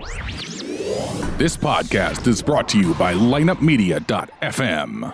This podcast is brought to you by lineupmedia.fm.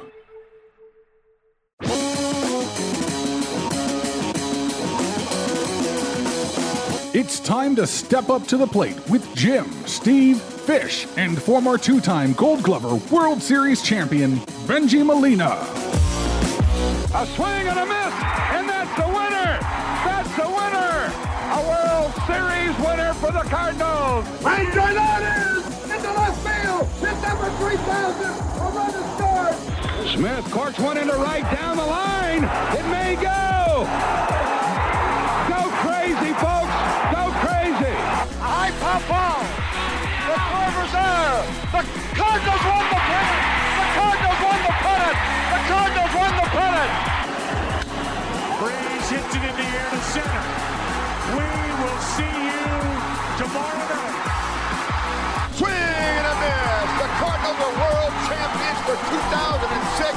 It's time to step up to the plate with Jim, Steve, Fish, and former two-time Gold Glover World Series champion, Benji Molina. A swing and a miss, and that's the winner! That's the winner! A World Series winner for the Cardinals! Ranger that is! Into left field! Hit number 3,000! A run is scored! Smith corks one into right down the line! It may go! Go crazy, folks! Go crazy! A high pop ball! The Corvers there! The Cardinals won the pennant! The Cardinals won the pennant! The Cardinals won the pennant! Breeze hits it in the air to center. We will see you tomorrow night. Swing and a miss! The Cardinals are world champions for 2006!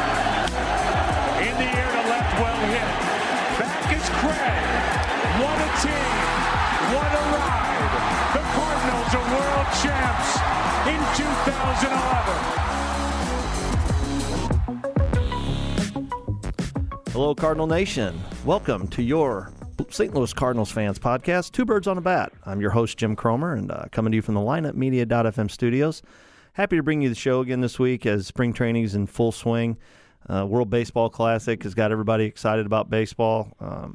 In the air to left, well hit. Back is Craig. What a team. What a ride. The Cardinals are world champs in 2011. Hello, Cardinal Nation. Welcome to your St. Louis Cardinals fans podcast, Two Birds on a Bat. I'm your host, Jim Cromer, and coming to you from the lineupmedia.fm studios. Happy to bring you the show again this week as spring training is in full swing. World Baseball Classic has got everybody excited about baseball.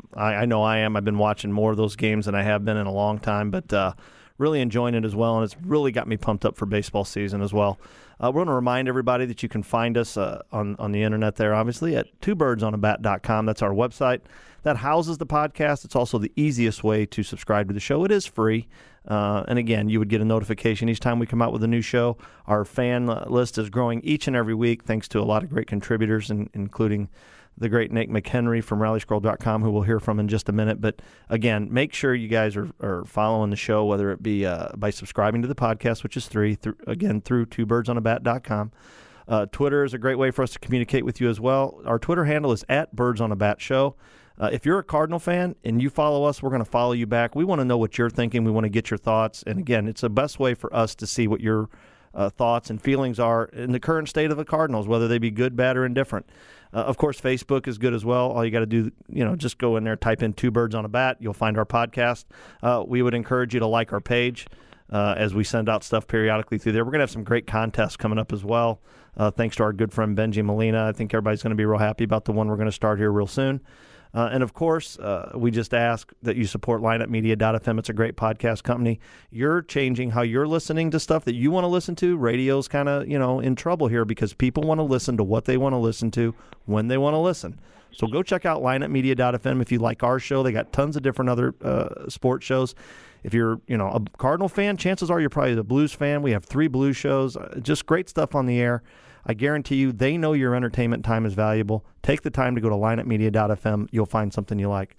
I know I am. I've been watching more of those games than I have been in a long time, but really enjoying it as well, and it's really got me pumped up for baseball season as well. We're going to remind everybody that you can find us on the internet there, obviously, at twobirdsonAbat.com. That's our website. That houses the podcast. It's also the easiest way to subscribe to the show. It is free. And again, you would get a notification each time we come out with a new show. Our fan list is growing each and every week thanks to a lot of great contributors, including the great Nate McHenry from RallyScroll.com, who we'll hear from in just a minute. But again, make sure you guys are following the show, whether it be by subscribing to the podcast, which is free, through twobirdsonAbat.com. Twitter is a great way for us to communicate with you as well. Our Twitter handle is @BirdsOnABatShow. If you're a Cardinal fan and you follow us, we're going to follow you back. We want to know what you're thinking. We want to get your thoughts. And again, it's the best way for us to see what your thoughts and feelings are in the current state of the Cardinals, whether they be good, bad, or indifferent. Of course, Facebook is good as well. All you got to do, just go in there, type in Two Birds on a Bat. You'll find our podcast. We would encourage you to like our page as we send out stuff periodically through there. We're going to have some great contests coming up as well, thanks to our good friend Benji Molina. I think everybody's going to be real happy about the one we're going to start here real soon. And, of course, we just ask that you support lineupmedia.fm. It's a great podcast company. You're changing how you're listening to stuff that you want to listen to. Radio's kind of, in trouble here because people want to listen to what they want to listen to when they want to listen. So go check out lineupmedia.fm if you like our show. They got tons of different other sports shows. If you're, a Cardinal fan, chances are you're probably a Blues fan. We have 3 Blues shows. Just great stuff on the air. I guarantee you they know your entertainment time is valuable. Take the time to go to lineupmedia.fm. You'll find something you like.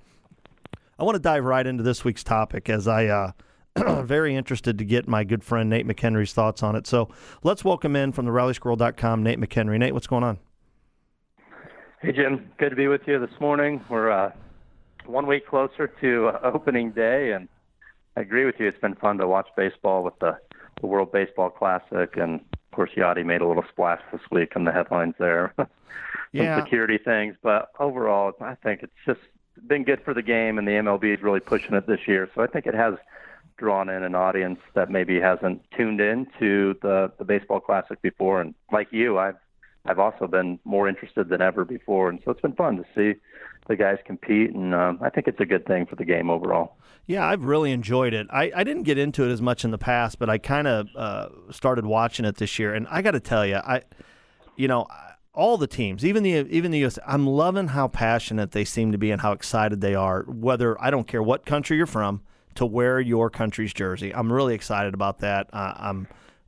I want to dive right into this week's topic as I very interested to get my good friend Nate McHenry's thoughts on it. So let's welcome in from the RallyScroll.com, Nate McHenry. Nate, what's going on? Hey, Jim. Good to be with you this morning. We're 1 week closer to opening day, and I agree with you. It's been fun to watch baseball with the World Baseball Classic, and of course, Yachty made a little splash this week in the headlines there. Some security things, but overall, I think it's just been good for the game, and the MLB is really pushing it this year. So I think it has drawn in an audience that maybe hasn't tuned in to the Baseball Classic before. And like you, I've also been more interested than ever before, and so it's been fun to see the guys compete, and I think it's a good thing for the game overall. Yeah, I've really enjoyed it. I didn't get into it as much in the past, but I kind of started watching it this year, and I got to tell you, all the teams, even the U.S., I'm loving how passionate they seem to be and how excited they are. Whether I don't care what country you're from, to wear your country's jersey, I'm really excited about that. I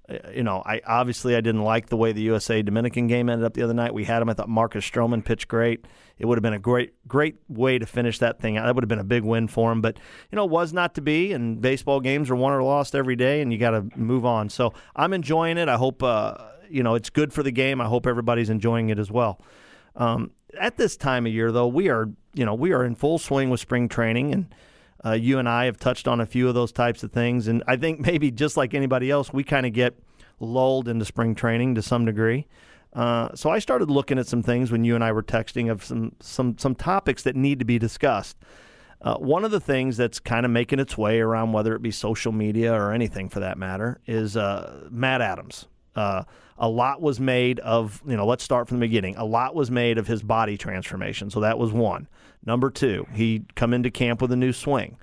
didn't like the way the USA-Dominican game ended up the other night. We had him. I thought Marcus Stroman pitched great. It would have been a great way to finish that thing out. That would have been a big win for him. But, it was not to be, and baseball games are won or lost every day, and you got to move on. So I'm enjoying it. I hope, it's good for the game. I hope everybody's enjoying it as well. At this time of year, though, we are in full swing with spring training, and You and I have touched on a few of those types of things, and I think maybe just like anybody else, we kind of get lulled into spring training to some degree. So I started looking at some things when you and I were texting of some topics that need to be discussed. One of the things that's kind of making its way around, whether it be social media or anything for that matter, is Matt Adams. A lot was made of, let's start from the beginning. A lot was made of his body transformation. So that was one. Number two, he'd come into camp with a new swing.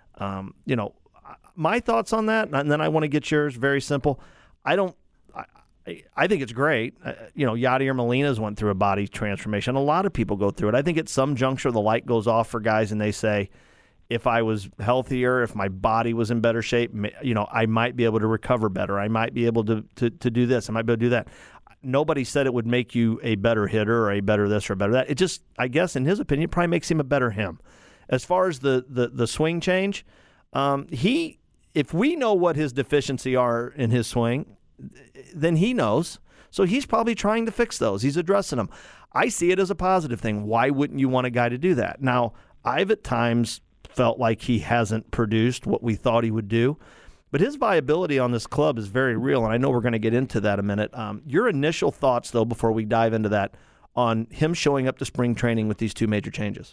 My thoughts on that, and then I want to get yours. Very simple. I think it's great. Yadier Molina's went through a body transformation. A lot of people go through it. I think at some juncture the light goes off for guys and they say, if I was healthier, if my body was in better shape, I might be able to recover better. I might be able to do this. I might be able to do that. Nobody said it would make you a better hitter or a better this or a better that. It just, I guess, in his opinion, probably makes him a better him. As far as the swing change, if we know what his deficiency are in his swing, then he knows. So he's probably trying to fix those. He's addressing them. I see it as a positive thing. Why wouldn't you want a guy to do that? Now, I've at times felt like he hasn't produced what we thought he would do. But his viability on this club is very real, and I know we're going to get into that in a minute. Your initial thoughts, though, before we dive into that, on him showing up to spring training with these two major changes?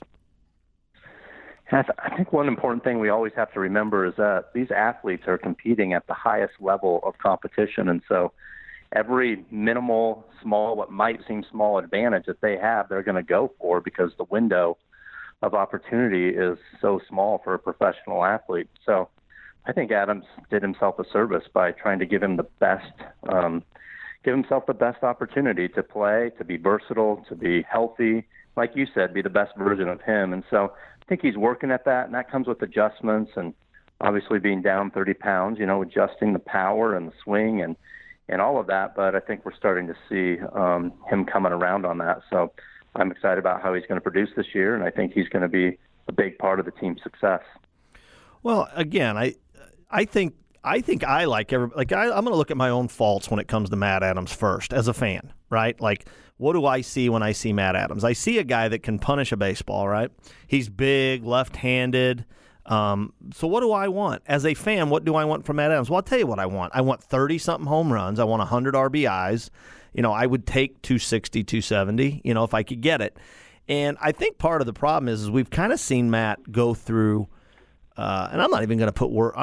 I think one important thing we always have to remember is that these athletes are competing at the highest level of competition, and so every minimal, small, what might seem small advantage that they have, they're going to go for because the window of opportunity is so small for a professional athlete. So I think Adams did himself a service by trying to give himself the best opportunity to play, to be versatile, to be healthy, like you said, be the best version of him. And so I think he's working at that, and that comes with adjustments and obviously being down 30 pounds, adjusting the power and the swing and all of that. But I think we're starting to see him coming around on that. So I'm excited about how he's going to produce this year, and I think he's going to be a big part of the team's success. Well, again, I think I like I'm going to look at my own faults when it comes to Matt Adams first as a fan, right? Like, what do I see when I see Matt Adams? I see a guy that can punish a baseball, right? He's big, left-handed. So what do I want? As a fan, what do I want from Matt Adams? Well, I'll tell you what I want. I want 30-something home runs. I want 100 RBIs. I would take 260, 270, if I could get it. And I think part of the problem is we've kind of seen Matt go through and I'm not even going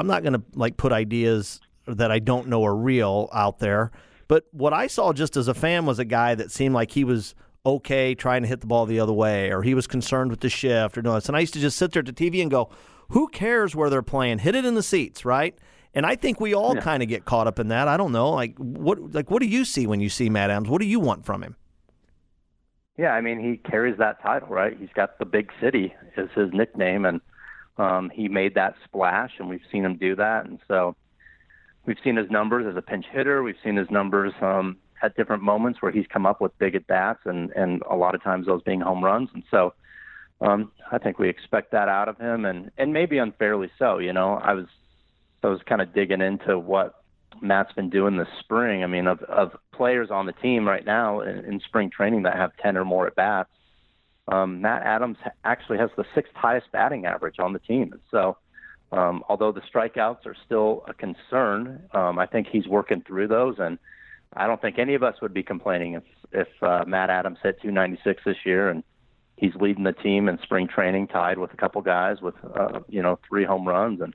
to put ideas that I don't know are real out there. But what I saw just as a fan was a guy that seemed like he was okay trying to hit the ball the other way, or he was concerned with the shift or doing this. And I used to just sit there at the TV and go, who cares where they're playing? Hit it in the seats, right? And I think we all kind of get caught up in that. I don't know. What do you see when you see Matt Adams? What do you want from him? Yeah, I mean, he carries that title, right? He's got the big city is his nickname, and he made that splash, and we've seen him do that. And so we've seen his numbers as a pinch hitter. We've seen his numbers at different moments where he's come up with big at-bats, and a lot of times those being home runs. And so I think we expect that out of him, and maybe unfairly so. I was kind of digging into what Matt's been doing this spring. I mean, of players on the team right now in spring training that have 10 or more at-bats, Matt Adams actually has the 6th highest batting average on the team. And so although the strikeouts are still a concern, I think he's working through those. And I don't think any of us would be complaining if Matt Adams hit 296 this year, and he's leading the team in spring training, tied with a couple guys with 3 home runs. And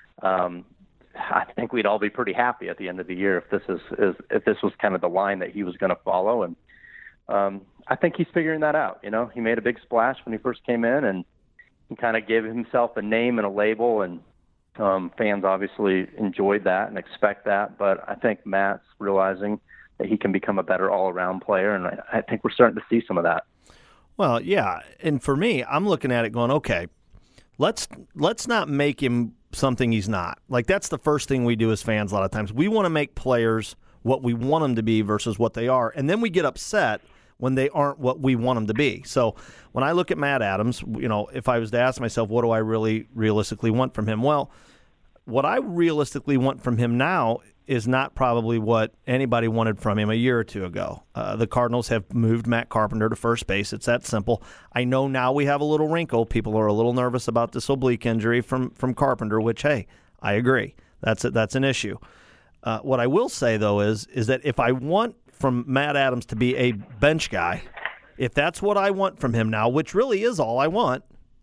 I think we'd all be pretty happy at the end of the year if this was kind of the line that he was going to follow. And I think he's figuring that out. He made a big splash when he first came in, and he kind of gave himself a name and a label, and fans obviously enjoyed that and expect that. But I think Matt's realizing that he can become a better all-around player, and I think we're starting to see some of that. Well, yeah, and for me, I'm looking at it going, okay, let's not make him something he's not. Like, that's the first thing we do as fans a lot of times. We want to make players what we want them to be versus what they are, and then we get upset when they aren't what we want them to be. So when I look at Matt Adams, if I was to ask myself, what do I really realistically want from him? Well, what I realistically want from him now is not probably what anybody wanted from him a year or two ago. The Cardinals have moved Matt Carpenter to first base. It's that simple. I know now we have a little wrinkle. People are a little nervous about this oblique injury from Carpenter, which, hey, I agree. That's an issue. What I will say, though, is that if I want from Matt Adams to be a bench guy, if that's what I want from him now, which really is all I want,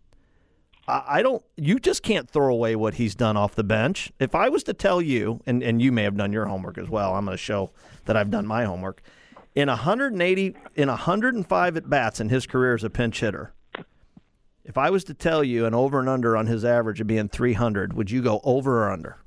you just can't throw away what he's done off the bench. If I was to tell you, and you may have done your homework as well, I'm going to show that I've done my homework. In 105 at-bats in his career as a pinch hitter, if I was to tell you an over and under on his average of being 300, would you go over or under?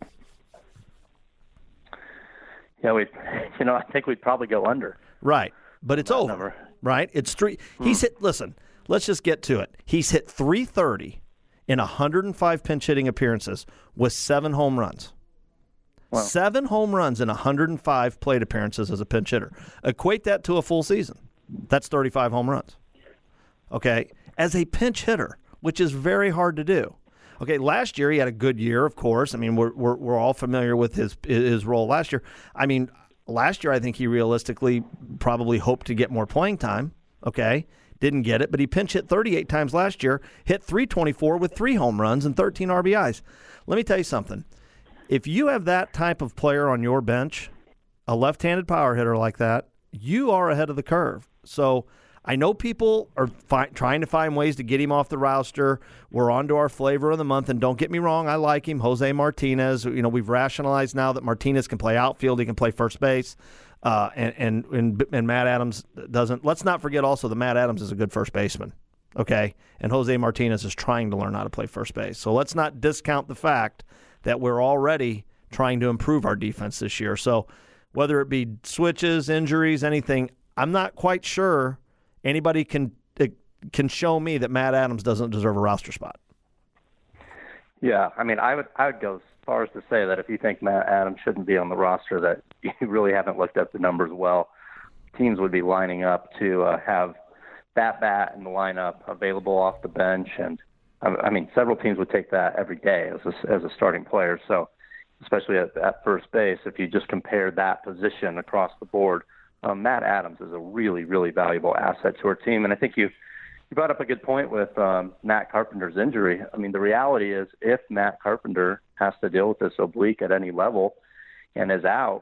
Yeah, I think we'd probably go under. Right, but it's over, number. Right? It's three. He's hit, listen, let's just get to it. He's hit 330 in 105 pinch hitting appearances with 7 home runs. Wow. 7 home runs in 105 plate appearances as a pinch hitter. Equate that to a full season. That's 35 home runs. Okay, as a pinch hitter, which is very hard to do. Okay, last year he had a good year, of course. I mean, we're all familiar with his role last year. I mean, last year I think he realistically probably hoped to get more playing time. Okay, didn't get it, but he pinch hit 38 times last year, hit 324 with 3 home runs and 13 RBIs. Let me tell you something. If you have that type of player on your bench, a left-handed power hitter like that, you are ahead of the curve. So I know people are trying to find ways to get him off the roster. We're on to our flavor of the month, and don't get me wrong, I like him, Jose Martinez. You know, we've rationalized now that Martinez can play outfield, he can play first base. And Matt Adams doesn't. Let's not forget also that Matt Adams is a good first baseman, okay? And Jose Martinez is trying to learn how to play first base. So let's not discount the fact that we're already trying to improve our defense this year. So whether it be switches, injuries, anything, I'm not quite sure anybody can show me that Matt Adams doesn't deserve a roster spot. Yeah, I mean, I would go as far as to say that if you think Matt Adams shouldn't be on the roster, that you really haven't looked up the numbers well. Teams would be lining up to have that bat in the lineup available off the bench, and I mean, several teams would take that every day as a starting player. So, especially at first base, if you just compare that position across the board, Matt Adams is a really, really valuable asset to our team. And I think you brought up a good point with Matt Carpenter's injury. I mean, the reality is if Matt Carpenter has to deal with this oblique at any level and is out,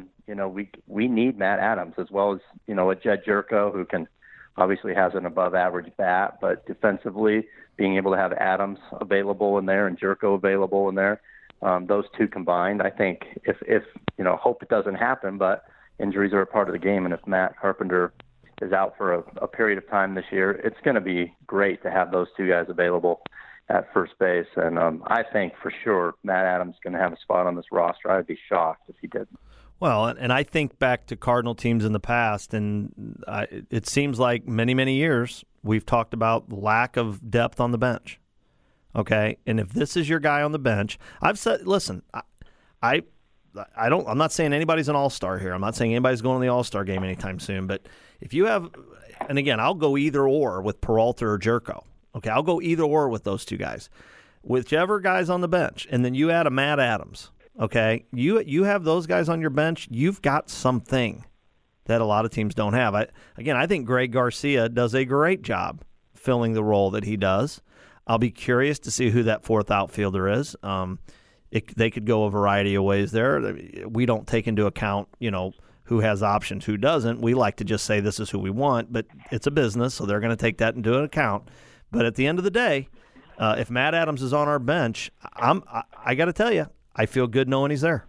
we need Matt Adams as well as, a Jed Jerko who can obviously has an above-average bat, but defensively being able to have Adams available in there and Jerko available in there, those two combined, I think if hope it doesn't happen, but injuries are a part of the game, and if Matt Carpenter is out for a period of time this year, it's going to be great to have those two guys available at first base. And I think for sure Matt Adams is going to have a spot on this roster. I would be shocked if he didn't. Well, and I think back to Cardinal teams in the past, and it seems like many, many years we've talked about lack of depth on the bench. Okay, and if this is your guy on the bench, I've said, listen, I'm not saying anybody's an all-star here. I'm not saying anybody's going to the all-star game anytime soon. But if you have, and again, I'll go either or with Peralta or Jerko. Okay, I'll go either or with those two guys. Whichever guy's on the bench, and then you add a Matt Adams. Okay, you have those guys on your bench. You've got something that a lot of teams don't have. I think Greg Garcia does a great job filling the role that he does. I'll be curious to see who that fourth outfielder is. They could go a variety of ways there. We don't take into account, who has options, who doesn't. We like to just say this is who we want, but it's a business, so they're going to take that into account. But at the end of the day, if Matt Adams is on our bench, I got to tell you, I feel good knowing he's there.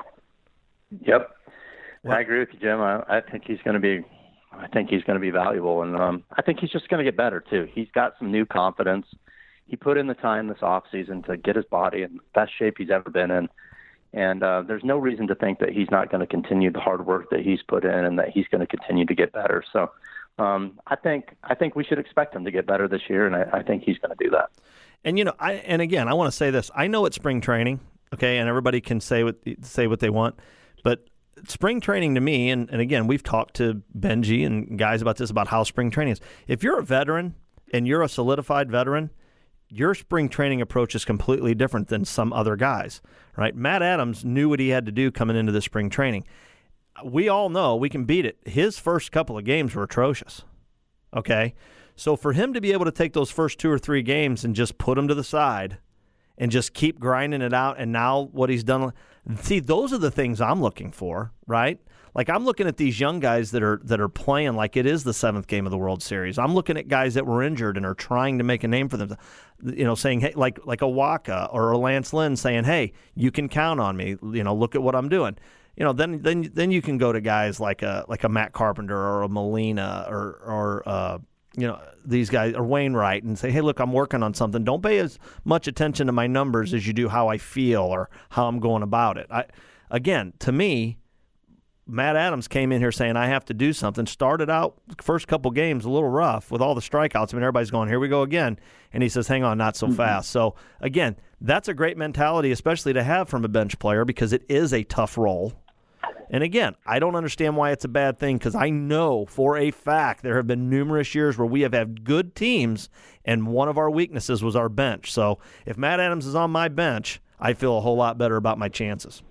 Yep, I agree with you, Jim. I think he's going to be. I think he's going to be valuable, and I think he's just going to get better too. He's got some new confidence. He put in the time this offseason to get his body in the best shape he's ever been in. And there's no reason to think that he's not going to continue the hard work that he's put in and that he's going to continue to get better. So I think we should expect him to get better this year, and I think he's going to do that. And, I want to say this. I know it's spring training, okay, and everybody can say what they want. But spring training to me, and again, we've talked to Benji and guys about this, about how spring training is. If you're a veteran and you're a solidified veteran, your spring training approach is completely different than some other guys, right? Matt Adams knew what he had to do coming into the spring training. We all know we can beat it. His first couple of games were atrocious, okay? So for him to be able to take those first 2 or 3 games and just put them to the side and just keep grinding it out, and now what he's done, see, those are the things I'm looking for, right? Like, I'm looking at these young guys that are playing like it is the 7th game of the World Series. I'm looking at guys that were injured and are trying to make a name for them, saying, hey, like a Waka or a Lance Lynn saying, hey, you can count on me. Look at what I'm doing. Then you can go to guys like a Matt Carpenter or a Molina or these guys, or Wainwright, and say, hey, look, I'm working on something. Don't pay as much attention to my numbers as you do how I feel or how I'm going about it. Again, to me, Matt Adams came in here saying, I have to do something. Started out first couple games a little rough with all the strikeouts. I mean, everybody's going, here we go again. And he says, hang on, not so fast. So, again, that's a great mentality, especially to have from a bench player, because it is a tough role. And, again, I don't understand why it's a bad thing, because I know for a fact there have been numerous years where we have had good teams, and one of our weaknesses was our bench. So if Matt Adams is on my bench, I feel a whole lot better about my chances.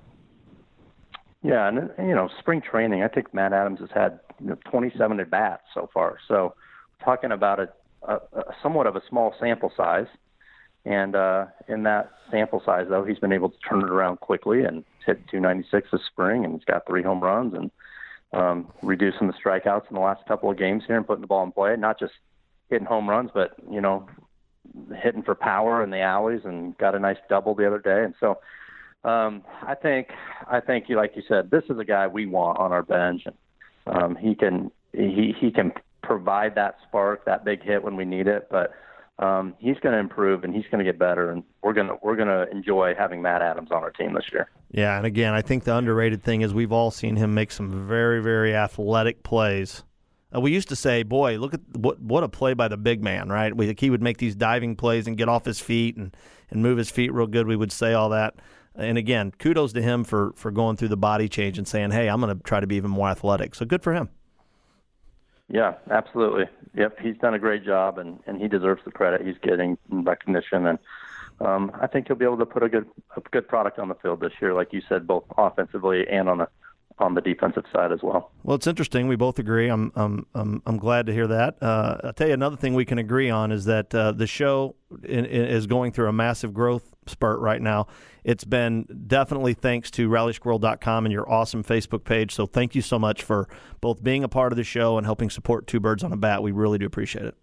Yeah, and spring training, I think Matt Adams has had 27 at bats so far. So talking about a somewhat of a small sample size, and in that sample size, though, he's been able to turn it around quickly and hit 296 this spring, and he's got 3 home runs and reducing the strikeouts in the last couple of games here and putting the ball in play. Not just hitting home runs, but hitting for power in the alleys, and got a nice double the other day. And so. I think, like you said, this is a guy we want on our bench, and he can provide that spark, that big hit when we need it. But he's going to improve, and he's going to get better, and we're gonna enjoy having Matt Adams on our team this year. Yeah, and again, I think the underrated thing is we've all seen him make some very, very athletic plays. We used to say, boy, look at what a play by the big man, right? He would make these diving plays and get off his feet and move his feet real good. We would say all that. And again, kudos to him for going through the body change and saying, hey, I'm going to try to be even more athletic. So good for him. Yeah, absolutely. Yep, he's done a great job, and he deserves the credit he's getting in recognition. And I think he'll be able to put a good product on the field this year, like you said, both offensively and on the defensive side as well. Well, it's interesting. We both agree. I'm glad to hear that. I'll tell you another thing we can agree on is that the show is going through a massive growth spurt right now. It's been definitely thanks to RallySquirrel.com and your awesome Facebook page. So thank you so much for both being a part of the show and helping support Two Birds on a Bat. We really do appreciate it.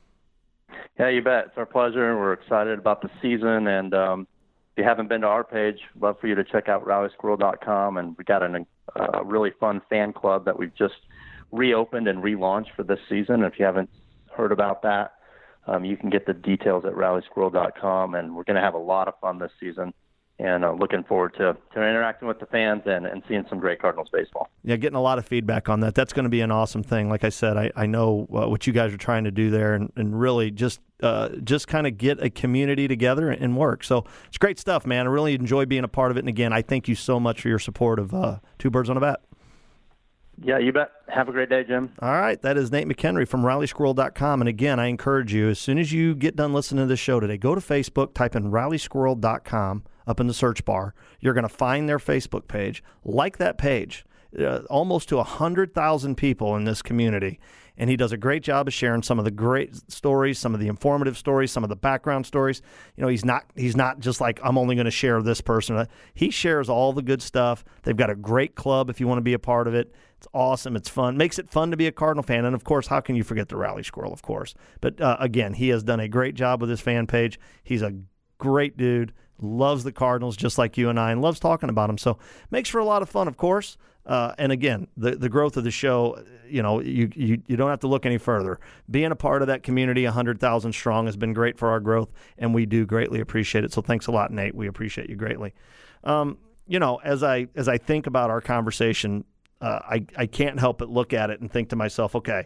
Yeah, you bet. It's our pleasure. We're excited about the season, and if you haven't been to our page, love for you to check out RallySquirrel.com, and we got a really fun fan club that we've just reopened and relaunched for this season. If you haven't heard about that, you can get the details at RallySquirrel.com, and we're going to have a lot of fun this season, and looking forward to interacting with the fans and seeing some great Cardinals baseball. Yeah, getting a lot of feedback on that. That's going to be an awesome thing. Like I said, I know what you guys are trying to do there, and really just kind of get a community together and work. So it's great stuff, man. I really enjoy being a part of it. And again, I thank you so much for your support of Two Birds on a Bat. Yeah, you bet. Have a great day, Jim. All right. That is Nate McHenry from RallySquirrel.com. And again, I encourage you, as soon as you get done listening to this show today, go to Facebook, type in RallySquirrel.com up in the search bar. You're going to find their Facebook page. Like that page. Almost to 100,000 people in this community. And he does a great job of sharing some of the great stories, some of the informative stories, some of the background stories. You know, he's not just like, I'm only going to share this person. He shares all the good stuff. They've got a great club if you want to be a part of it. It's awesome. It's fun. Makes it fun to be a Cardinal fan. And, of course, how can you forget the Rally Squirrel, of course. But, again, he has done a great job with his fan page. He's a great dude, loves the Cardinals just like you and I, and loves talking about them. So makes for a lot of fun, of course. And again, the growth of the show, you know, you don't have to look any further. Being a part of that community, 100,000 strong, has been great for our growth, and we do greatly appreciate it. So thanks a lot, Nate. We appreciate you greatly. You know, as I think about our conversation, I can't help but look at it and think to myself, okay,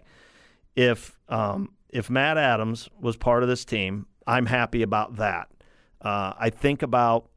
if Matt Adams was part of this team, I'm happy about that. I think about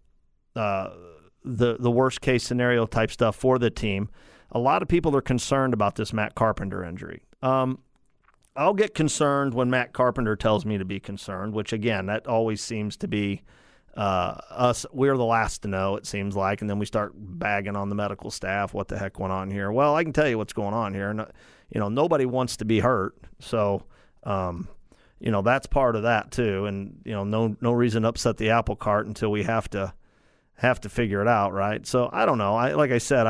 the worst case scenario type stuff for the team. A lot of people are concerned about this Matt Carpenter injury. I'll get concerned when Matt Carpenter tells me to be concerned, which, again, that always seems to be us. We're the last to know, it seems like, and then we start bagging on the medical staff. What the heck went on here? Well, I can tell you what's going on here. Nobody wants to be hurt, so that's part of that too. And no reason to upset the apple cart until we have to figure it out, right? So I don't know. Like I said,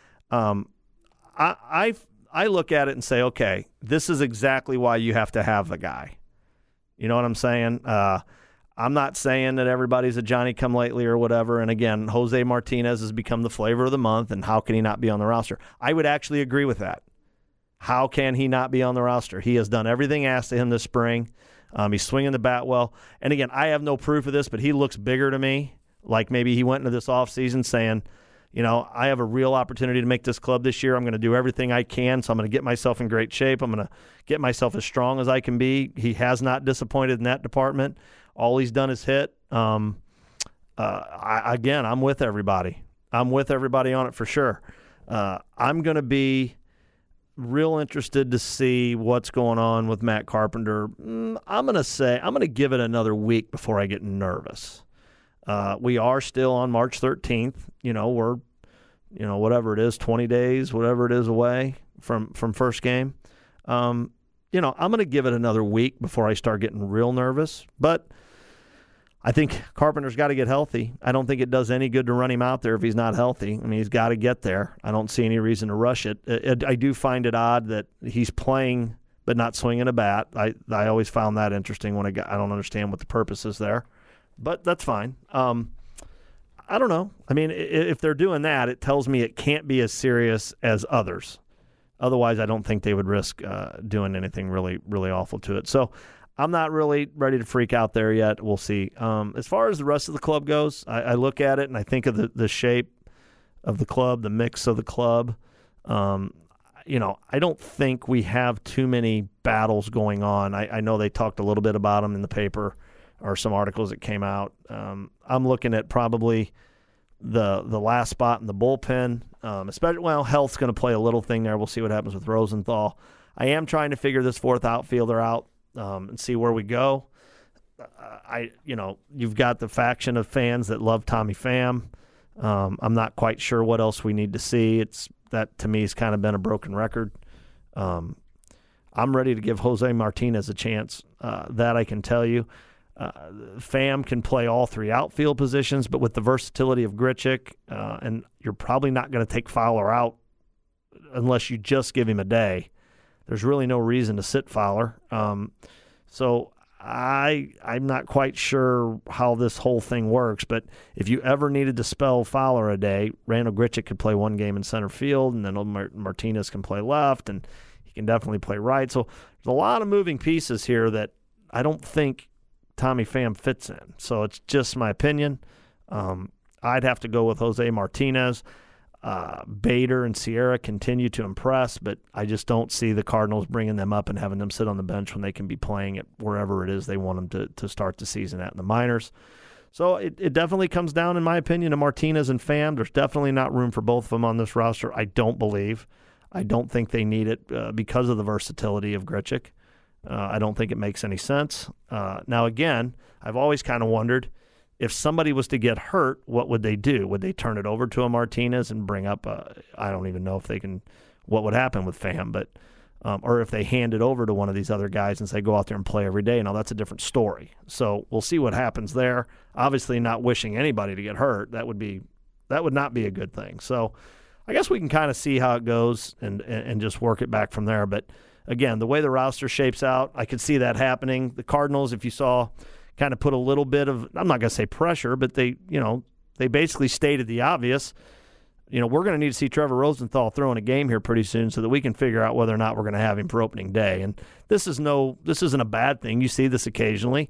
I look at it and say, okay, this is exactly why you have to have the guy. You know what I'm saying? I'm not saying that everybody's a Johnny-come-lately or whatever. And again, Jose Martinez has become the flavor of the month, and how can he not be on the roster? I would actually agree with that. How can he not be on the roster? He has done everything asked of him this spring. He's swinging the bat well. And again, I have no proof of this, but he looks bigger to me. Like maybe he went into this offseason saying, I have a real opportunity to make this club this year. I'm going to do everything I can, so I'm going to get myself in great shape. I'm going to get myself as strong as I can be. He has not disappointed in that department. All he's done is hit. I'm with everybody. I'm with everybody on it for sure. I'm going to be real interested to see what's going on with Matt Carpenter. I'm going to give it another week before I get nervous. We are still on March 13th. We're, whatever it is, 20 days, whatever it is away from first game. I'm going to give it another week before I start getting real nervous. But I think Carpenter's got to get healthy. I don't think it does any good to run him out there if he's not healthy. I mean, he's got to get there. I don't see any reason to rush it. I do find it odd that he's playing but not swinging a bat. I always found that interesting when I don't understand what the purpose is there. But that's fine. I don't know. I mean, if they're doing that, it tells me it can't be as serious as others. Otherwise, I don't think they would risk doing anything really, really awful to it. So I'm not really ready to freak out there yet. We'll see. As far as the rest of the club goes, I look at it and I think of the shape of the club, the mix of the club. I don't think we have too many battles going on. I know they talked a little bit about them in the paper or some articles that came out. I'm looking at probably the last spot in the bullpen. Health's going to play a little thing there. We'll see what happens with Rosenthal. I am trying to figure this fourth outfielder out and see where we go. You've got the faction of fans that love Tommy Pham. I'm not quite sure what else we need to see. That to me has kind of been a broken record. I'm ready to give Jose Martinez a chance. That I can tell you. Pham can play all three outfield positions, but with the versatility of Grichuk, and you're probably not going to take Fowler out unless you just give him a day. There's really no reason to sit Fowler. So I'm not quite sure how this whole thing works, but if you ever needed to spell Fowler a day, Randal Grichuk could play one game in center field, and then Martinez can play left, and he can definitely play right. So there's a lot of moving pieces here that I don't think Tommy Pham fits in. So it's just my opinion. I'd have to go with Jose Martinez. Bader and Sierra continue to impress, but I just don't see the Cardinals bringing them up and having them sit on the bench when they can be playing at wherever it is they want them to start the season at in the minors. So it definitely comes down, in my opinion, to Martinez and Pham. There's definitely not room for both of them on this roster, I don't believe. I don't think they need it because of the versatility of Grichuk. I don't think it makes any sense. Now, again, I've always kind of wondered, if somebody was to get hurt, what would they do? Would they turn it over to a Martinez and bring up I don't even know if they can, what would happen with Pham, but or if they hand it over to one of these other guys and say, go out there and play every day. Now, that's a different story. So we'll see what happens there. Obviously not wishing anybody to get hurt. That would not be a good thing. So I guess we can kind of see how it goes and just work it back from there. But again, the way the roster shapes out, I could see that happening. The Cardinals, if you saw, kind of put a little bit of, I'm not going to say pressure, but they basically stated the obvious. We're going to need to see Trevor Rosenthal throwing a game here pretty soon so that we can figure out whether or not we're going to have him for opening day. And this isn't a bad thing. You see this occasionally.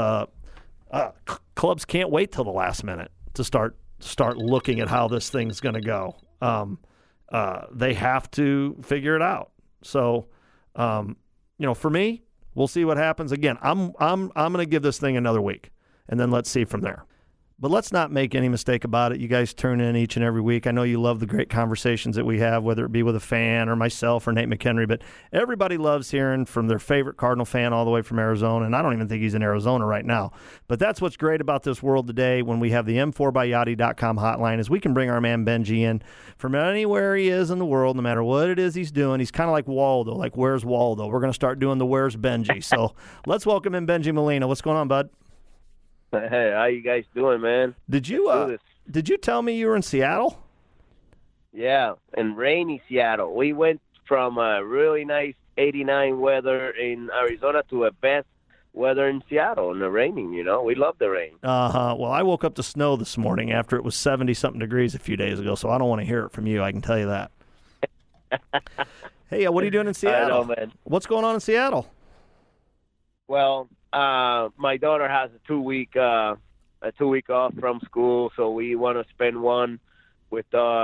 Clubs can't wait till the last minute to start looking at how this thing's going to go. They have to figure it out. So, for me, we'll see what happens. Again, I'm going to give this thing another week, and then let's see from there. But let's not make any mistake about it. You guys tune in each and every week. I know you love the great conversations that we have, whether it be with a fan or myself or Nate McHenry, but everybody loves hearing from their favorite Cardinal fan all the way from Arizona, and I don't even think he's in Arizona right now. But that's what's great about this world today when we have the M4byYachty.com hotline is we can bring our man Benji in from anywhere he is in the world, no matter what it is he's doing. He's kind of like Waldo, like Where's Waldo? We're going to start doing the Where's Benji. So let's welcome in Benji Molina. What's going on, bud? Hey, how you guys doing, man? Did you tell me you were in Seattle? Yeah, in rainy Seattle. We went from a really nice 89 weather in Arizona to a best weather in Seattle and the raining, We love the rain. Well, I woke up to snow this morning after it was 70-something degrees a few days ago, so I don't want to hear it from you, I can tell you that. Hey, what are you doing in Seattle? I know, man. What's going on in Seattle? Well, my daughter has a 2 week off from school, so we want to spend one with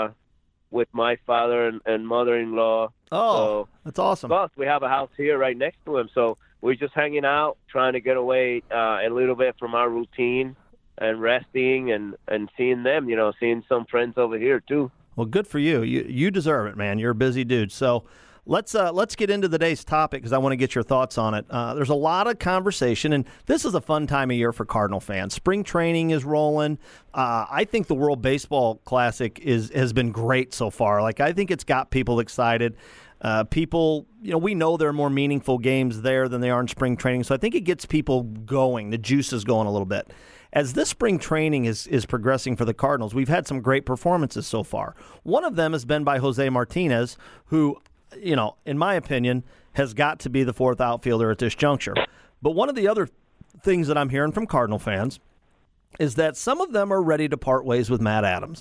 my father and mother-in-law. Oh, so, that's awesome. Plus, we have a house here right next to him, so we're just hanging out, trying to get away a little bit from our routine and resting and seeing them, seeing some friends over here too. Well, good for you. You deserve it, man. You're a busy dude. So let's get into today's topic because I want to get your thoughts on it. There's a lot of conversation, and this is a fun time of year for Cardinal fans. Spring training is rolling. I think the World Baseball Classic has been great so far. Like, I think it's got people excited. People, we know there are more meaningful games there than they are in spring training, so I think it gets people going. The juice is going a little bit. As this spring training is progressing for the Cardinals, we've had some great performances so far. One of them has been by Jose Martinez, who, in my opinion, has got to be the fourth outfielder at this juncture. But one of the other things that I'm hearing from Cardinal fans is that some of them are ready to part ways with Matt Adams.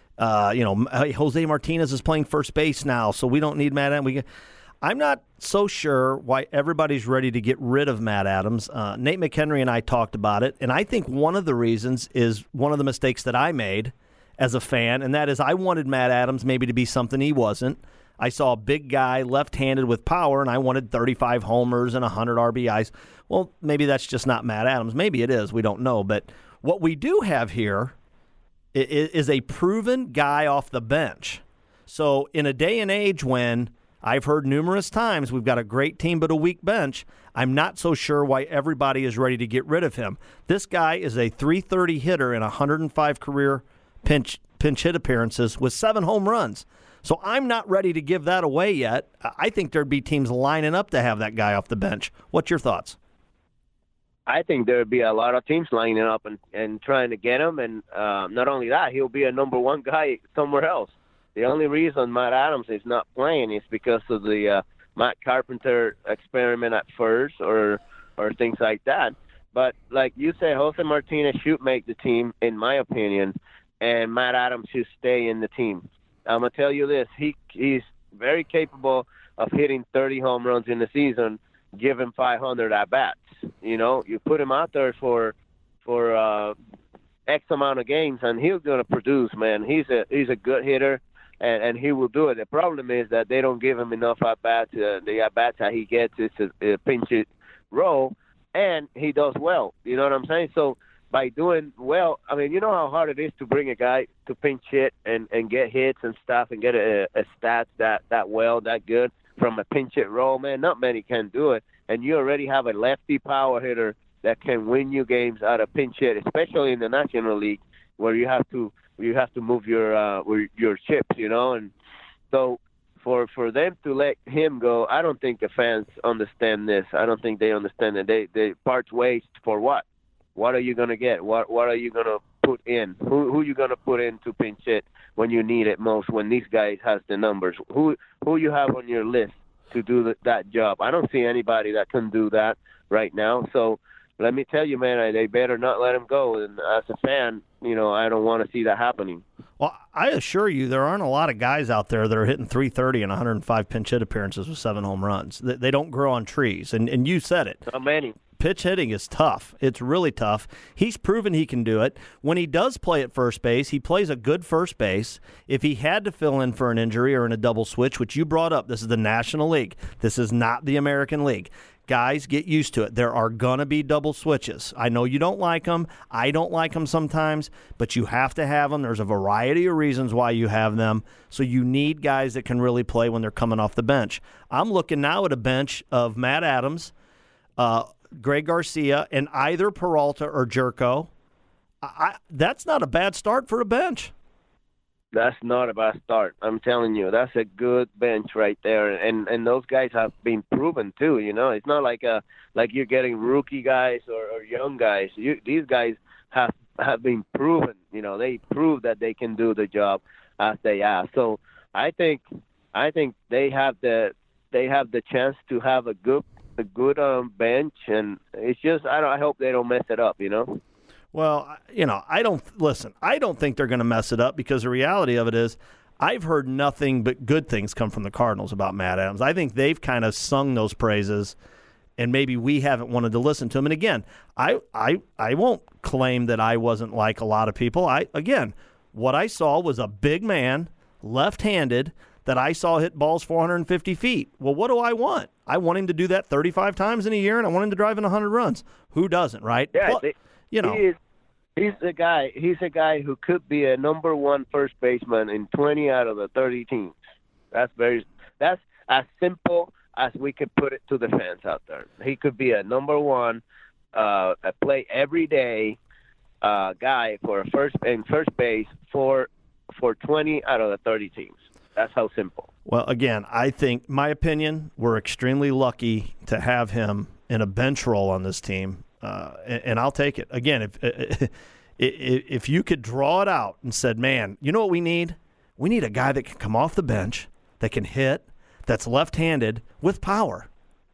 Jose Martinez is playing first base now, so we don't need Matt Adams. I'm not so sure why everybody's ready to get rid of Matt Adams. Nate McHenry and I talked about it, and I think one of the reasons is one of the mistakes that I made as a fan, and that is I wanted Matt Adams maybe to be something he wasn't. I saw a big guy, left-handed with power, and I wanted 35 homers and 100 RBIs. Well, maybe that's just not Matt Adams. Maybe it is. We don't know. But what we do have here is a proven guy off the bench. So in a day and age when I've heard numerous times we've got a great team but a weak bench, I'm not so sure why everybody is ready to get rid of him. This guy is a .330 hitter in 105 career pinch hit appearances with 7 home runs. So I'm not ready to give that away yet. I think there'd be teams lining up to have that guy off the bench. What's your thoughts? I think there'd be a lot of teams lining up and trying to get him. And not only that, he'll be a number one guy somewhere else. The only reason Matt Adams is not playing is because of the Matt Carpenter experiment at first or things like that. But like you say, Jose Martinez should make the team, in my opinion, and Matt Adams should stay in the team. I'm going to tell you this. He's very capable of hitting 30 home runs in the season, given 500 at-bats. You put him out there for X amount of games, and he's going to produce, man. He's a good hitter, and he will do it. The problem is that they don't give him enough at-bats. The at-bats that he gets is a pinch hit role, and he does well. You know what I'm saying? So by doing well, I mean, you know how hard it is to bring a guy to pinch hit and get hits and stuff and get a stats that good from a pinch hit role, man. Not many can do it. And you already have a lefty power hitter that can win you games out of pinch hit, especially in the National League where you have to move your chips, And so for them to let him go, I don't think the fans understand this. I don't think they understand that they part ways for what? What are you going to get? What are you going to put in? Who you going to put in to pinch hit when you need it most, when these guys has the numbers? Who you have on your list to do that job? I don't see anybody that can do that right now. So let me tell you, man, they better not let him go. And as a fan, I don't want to see that happening. Well, I assure you there aren't a lot of guys out there that are hitting .330 and 105 pinch hit appearances with 7 home runs. They don't grow on trees, and you said it. Not many. Pitch hitting is tough. It's really tough. He's proven he can do it. When he does play at first base, he plays a good first base. If he had to fill in for an injury or in a double switch, which you brought up, this is the National League. This is not the American League. Guys, get used to it. There are going to be double switches. I know you don't like them. I don't like them sometimes, but you have to have them. There's a variety of reasons why you have them. So you need guys that can really play when they're coming off the bench. I'm looking now at a bench of Matt Adams, Greg Garcia, and either Peralta or Jerko. That's not a bad start for a bench. That's not a bad start. I'm telling you, that's a good bench right there, and those guys have been proven too. You know, it's not like you're getting rookie guys or young guys. These guys have been proven. You know, they prove that they can do the job as they ask. So I think they have the chance to have a good bench, and it's just I hope they don't mess it up. You know. Well, you know, I don't think they're going to mess it up because the reality of it is I've heard nothing but good things come from the Cardinals about Matt Adams. I think they've kind of sung those praises, and maybe we haven't wanted to listen to them. And again, I won't claim that I wasn't like a lot of people. What I saw was a big man, left-handed, that I saw hit balls 450 feet. Well, what do I want? I want him to do that 35 times in a year, and I want him to drive in 100 runs. Who doesn't, right? Yeah, you know. He's a guy who could be a number one first baseman in 20 out of the 30 teams. That's as simple as we could put it to the fans out there. He could be a number one, a play every day guy for first base for 20 out of the 30 teams. That's how simple. Well, again, I think, my opinion, we're extremely lucky to have him in a bench role on this team. And I'll take it. Again, if you could draw it out and said, man, you know what we need? We need a guy that can come off the bench, that can hit, that's left-handed with power.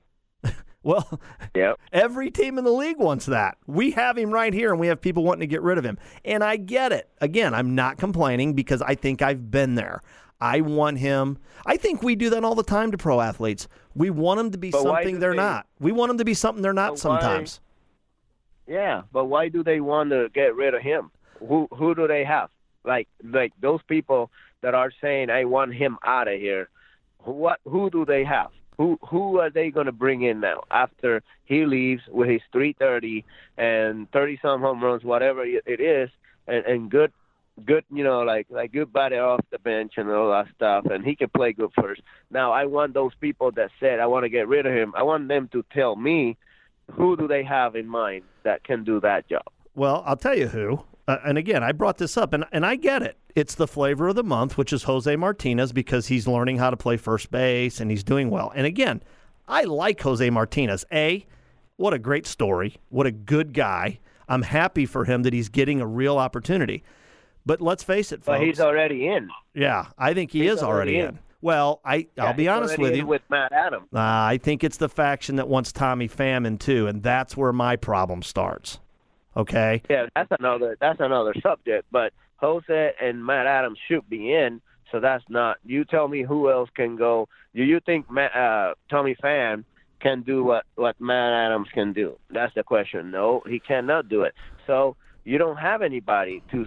Well, yep. Every team in the league wants that. We have him right here, and we have people wanting to get rid of him. And I get it. Again, I'm not complaining because I think I've been there. I want him. I think we do that all the time to pro athletes. We want them to be something they're not. We want them to be something they're not sometimes. Yeah, but why do they want to get rid of him? Who do they have? Like those people that are saying, I want him out of here. Who do they have? Who are they going to bring in now after he leaves with his 330 and 30-some home runs, whatever it is, and good, you know, like good body off the bench and all that stuff, and he can play good first. Now, I want those people that said, I want to get rid of him, I want them to tell me who do they have in mind that can do that job. Well, I'll tell you who. And again, I brought this up, and I get it. It's the flavor of the month, which is Jose Martinez, because he's learning how to play first base, and he's doing well. And again, I like Jose Martinez. What a great story. What a good guy. I'm happy for him that he's getting a real opportunity. But let's face it, folks. But he's already in. Yeah, I think he's is already in. Well, I'll be honest with you. With Matt Adams. I think it's the faction that wants Tommy Pham in too, and that's where my problem starts. Okay? Yeah, that's another subject. But Jose and Matt Adams should be in, so that's not. You tell me who else can go. Do you think Tommy Pham can do what Matt Adams can do? That's the question. No, he cannot do it. So you don't have anybody to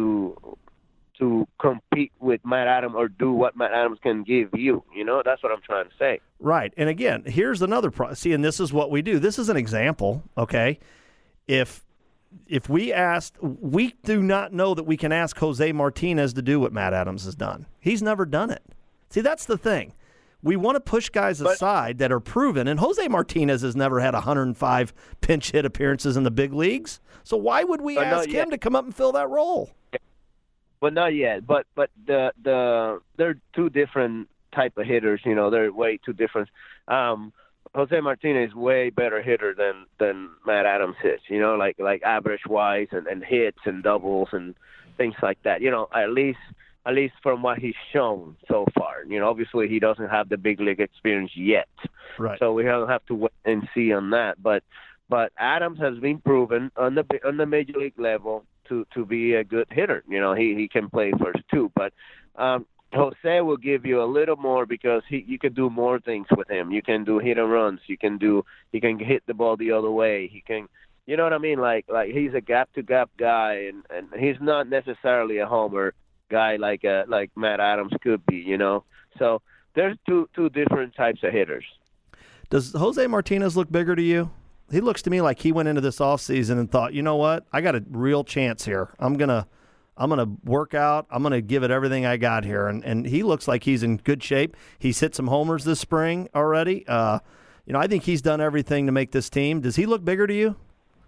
compete with Matt Adams or do what Matt Adams can give you. You know, that's what I'm trying to say. Right. And again, here's another see, and this is what we do. This is an example, okay? If we asked, we do not know that we can ask Jose Martinez to do what Matt Adams has done. He's never done it. See, that's the thing. We want to push guys aside that are proven, and Jose Martinez has never had 105 pinch hit appearances in the big leagues. So why would we ask him to come up and fill that role? Well, not yet. But they're two different type of hitters. You know, they're way too different. Jose Martinez is way better hitter than Matt Adams hits. You know, like average wise and hits and doubles and things like that. You know, at least from what he's shown so far. You know, obviously he doesn't have the big league experience yet. Right. So we have to wait and see on that. But Adams has been proven on the major league level to be a good hitter. You know, he can play first too. But Jose will give you a little more because you can do more things with him. You can do hit and runs. He can hit the ball the other way. He can, you know what I mean? Like he's a gap to gap guy, and he's not necessarily a homer guy like Matt Adams could be. You know, so there's two different types of hitters. Does Jose Martinez look bigger to you? He looks to me like he went into this offseason and thought, you know what? I got a real chance here. I'm gonna work out. I'm gonna give it everything I got here. And he looks like he's in good shape. He's hit some homers this spring already. I think he's done everything to make this team. Does he look bigger to you?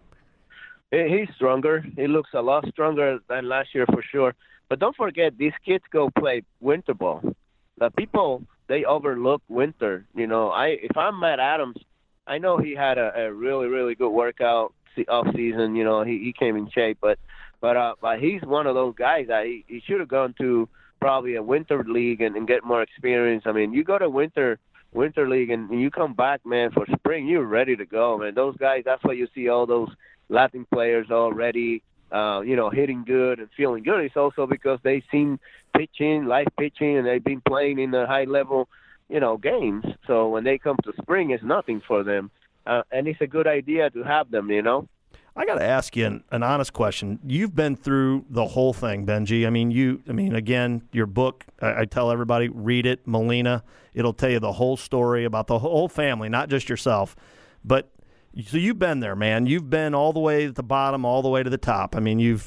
He's stronger. He looks a lot stronger than last year for sure. But don't forget, these kids go play winter ball. The people, they overlook winter. If I'm Matt Adams, I know he had a really, really good workout off season. He came in shape, but he's one of those guys that he should have gone to probably a winter league and get more experience. I mean, you go to winter league and you come back, man, for spring, you're ready to go, man. Those guys, that's why you see all those Latin players already, hitting good and feeling good. It's also because they've seen live pitching, and they've been playing in the high level, games. So when they come to spring, it's nothing for them. And it's a good idea to have them, I got to ask you an honest question. You've been through the whole thing, Benji. Again, your book, I tell everybody, read it, Molina. It'll tell you the whole story about the whole family, not just yourself. But so you've been there, man. You've been all the way at the bottom, all the way to the top. I mean, you've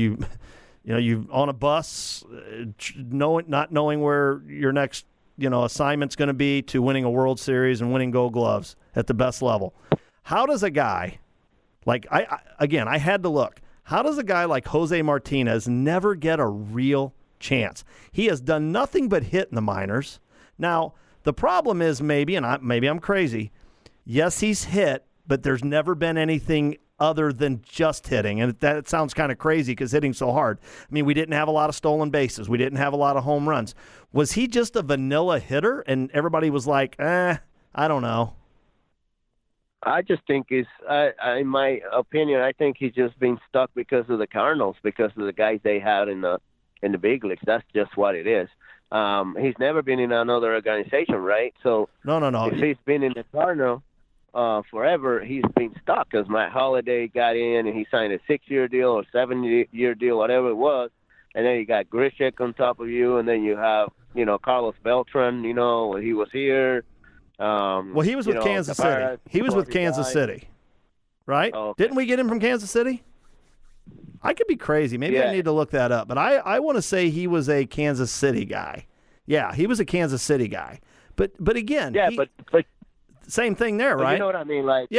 on a bus, not knowing where your next, assignment's going to be, to winning a World Series and winning Gold Gloves at the best level. How does a guy like I had to look. How does a guy like Jose Martinez never get a real chance? He has done nothing but hit in the minors. Now, the problem is maybe I'm crazy. Yes, he's hit, but there's never been anything other than just hitting. And that sounds kind of crazy because hitting's so hard. I mean, we didn't have a lot of stolen bases. We didn't have a lot of home runs. Was he just a vanilla hitter and everybody was like, I don't know? I just think in my opinion, I think he's just been stuck because of the Cardinals, because of the guys they had in the big leagues. That's just what it is. He's never been in another organization, right? So no. If he's been in the Cardinals forever, he's been stuck because Matt Holliday got in and he signed a 6-year deal or 7-year deal, whatever it was. And then you got Grichuk on top of you, and then you have, Carlos Beltran, he was here. Well, he was with Kansas City. He was with Kansas City, right? Oh, okay. Didn't we get him from Kansas City? I could be crazy. Maybe I need to look that up. But I want to say he was a Kansas City guy. Yeah, he was a Kansas City guy. But again, but same thing there, right? You know what I mean? Like,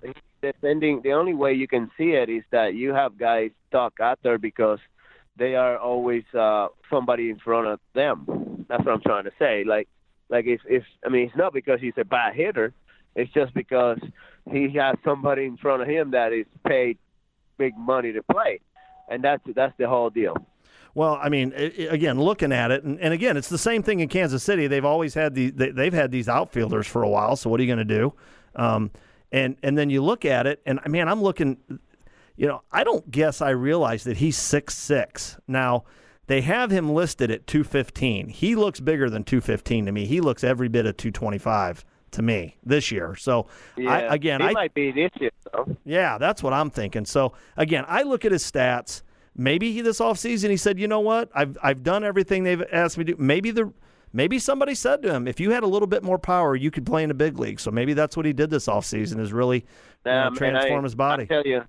the only way you can see it is that you have guys stuck out there because they are always somebody in front of them. That's what I'm trying to say. Like it's not because he's a bad hitter. It's just because he has somebody in front of him that is paid big money to play, and that's the whole deal. Well, I mean, again, looking at it, and again, it's the same thing in Kansas City. They've always had they've had these outfielders for a while. So what are you going to do? And then you look at it, and man, I'm looking. I don't guess I realize that he's 6'6". Now, they have him listed at 215. He looks bigger than 215 to me. He looks every bit of 225 to me this year. So, he might be this year, though. Yeah, that's what I'm thinking. So, again, I look at his stats. Maybe this offseason he said, you know what, I've done everything they've asked me to do. Maybe somebody said to him, if you had a little bit more power, you could play in the big league. So maybe that's what he did this offseason, is really transform his body.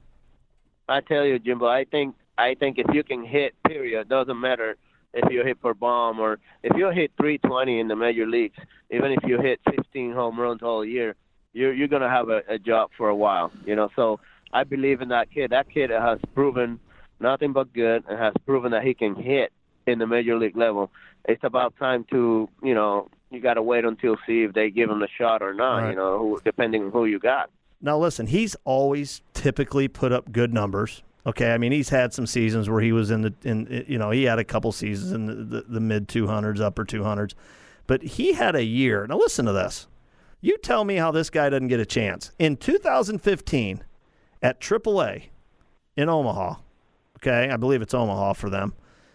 I tell you, Jimbo, I think if you can hit, period, doesn't matter if you hit for bomb or if you hit 320 in the major leagues, even if you hit 15 home runs all year, you're going to have a job for a while, So I believe in that kid. That kid has proven nothing but good and has proven that he can hit in the major league level. It's about time to, you got to wait until see if they give him the shot or not, right. Depending on who you got. Now, listen, he's always typically put up good numbers. Okay, I mean, he's had some seasons where he was he had a couple seasons in the mid 200s, upper 200s. But he had a year. Now, listen to this. You tell me how this guy doesn't get a chance. In 2015, at AAA in Omaha, okay, I believe it's Omaha for them,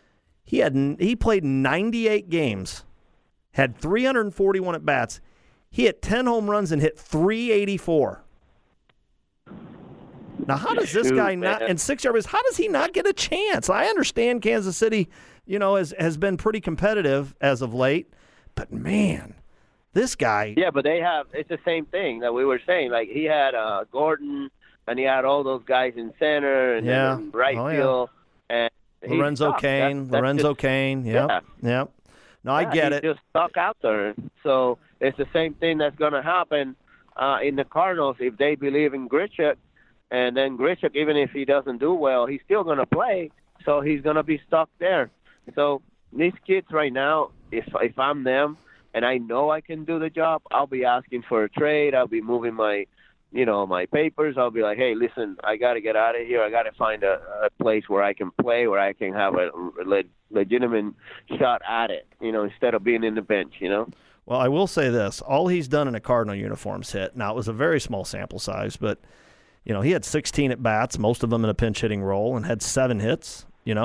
he played 98 games, had 341 at-bats. He hit 10 home runs and hit 384. Now, how does this guy not, in 6 years, how does he not get a chance? I understand Kansas City, has been pretty competitive as of late, but man, This guy. Yeah, but it's the same thing that we were saying. Like, he had Gordon, and he had all those guys in center and then in right field. And Lorenzo Cain. Yep. Yep. No, I get it. He's just stuck out there. So it's the same thing that's going to happen in the Cardinals if they believe in Grichuk. And then Grichuk, even if he doesn't do well, he's still going to play. So he's going to be stuck there. So these kids right now, if I'm them and I know I can do the job, I'll be asking for a trade. I'll be moving my papers. I'll be like, hey, listen, I got to get out of here. I got to find a place where I can play, where I can have a legitimate shot at it, instead of being in the bench, Well, I will say this. All he's done in a Cardinal uniform's hit. Now, it was a very small sample size, but, he had 16 at-bats, most of them in a pinch-hitting role, and had 7 hits, in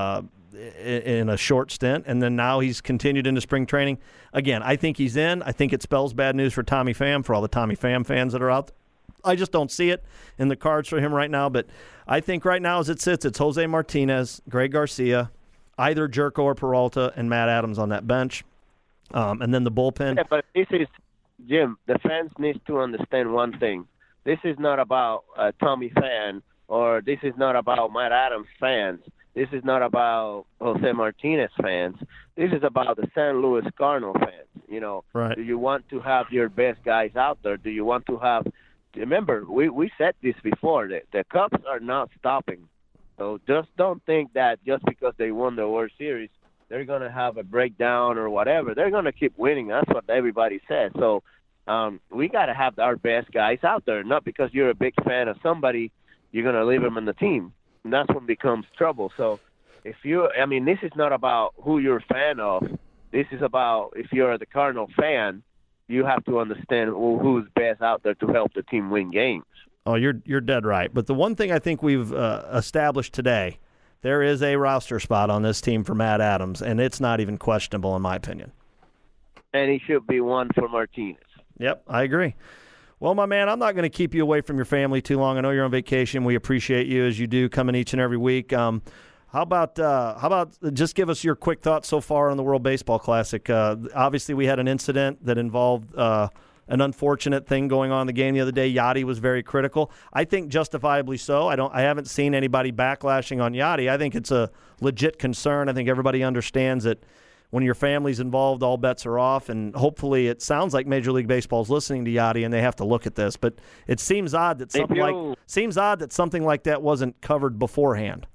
a short stint. And then now he's continued into spring training. Again, I think he's in. I think it spells bad news for Tommy Pham, for all the Tommy Pham fans that are out there. I just don't see it in the cards for him right now. But I think right now as it sits, it's Jose Martinez, Greg Garcia, either Jerko or Peralta, and Matt Adams on that bench. And then the bullpen. Yeah, but this is, Jim, the fans need to understand one thing. This is not about Tommy Pham, or this is not about Matt Adams fans. This is not about Jose Martinez fans. This is about the St. Louis Cardinal fans. Right. Do you want to have your best guys out there? Do you want to have – remember, we said this before. The Cubs are not stopping. So just don't think that just because they won the World Series, they're going to have a breakdown or whatever. They're going to keep winning. That's what everybody says. So we got to have our best guys out there. Not because you're a big fan of somebody, you're going to leave them in the team. And that's when it becomes trouble. So this is not about who you're a fan of. This is about, if you're the Cardinal fan, you have to understand who's best out there to help the team win games. Oh, you're dead right. But the one thing I think we've established today, there is a roster spot on this team for Matt Adams, and it's not even questionable in my opinion. And he should be one for Martinez. Yep, I agree. Well, my man, I'm not going to keep you away from your family too long. I know you're on vacation. We appreciate you as you do coming each and every week. How about just give us your quick thoughts so far on the World Baseball Classic? Obviously, we had an incident that involved an unfortunate thing going on in the game the other day. Yadi was very critical. I think justifiably so. I haven't seen anybody backlashing on Yadi. I think it's a legit concern. I think everybody understands that when your family's involved, all bets are off, and hopefully it sounds like Major League Baseball is listening to Yadi and they have to look at this. But it seems odd that something like that wasn't covered beforehand.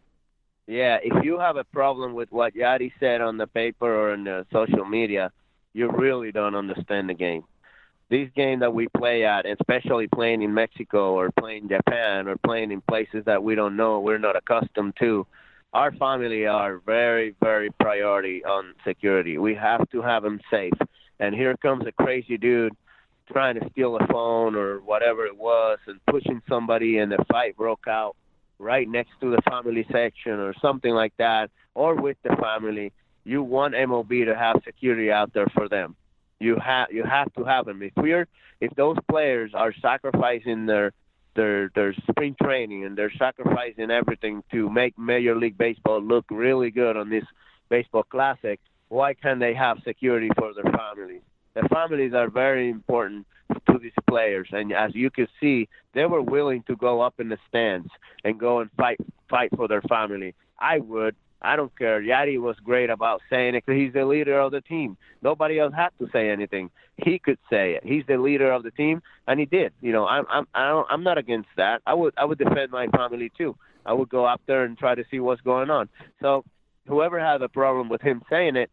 Yeah, if you have a problem with what Yadi said on the paper or on the social media, you really don't understand the game. This game that we play at, especially playing in Mexico or playing in Japan or playing in places that we don't know, we're not accustomed to, our family are very, very priority on security. We have to have them safe. And here comes a crazy dude trying to steal a phone or whatever it was and pushing somebody, and the fight broke out right next to the family section or something like that, or with the family. You want MLB to have security out there for them. You have to have them. If those players are sacrificing their spring training and they're sacrificing everything to make Major League Baseball look really good on this baseball classic, why can't they have security for their families? The families are very important to these players, and as you can see, they were willing to go up in the stands and go and fight for their family. I would. I don't care. Yadi was great about saying it because he's the leader of the team. Nobody else had to say anything. He could say it. He's the leader of the team, and he did. I'm not against that. I would defend my family too. I would go up there and try to see what's going on. So whoever had a problem with him saying it,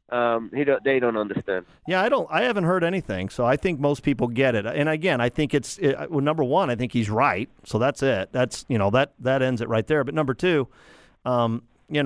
they don't understand. Yeah, I haven't heard anything, so I think most people get it. And again, I think number one, I think he's right. So that's it. That's that ends it right there. But number two, when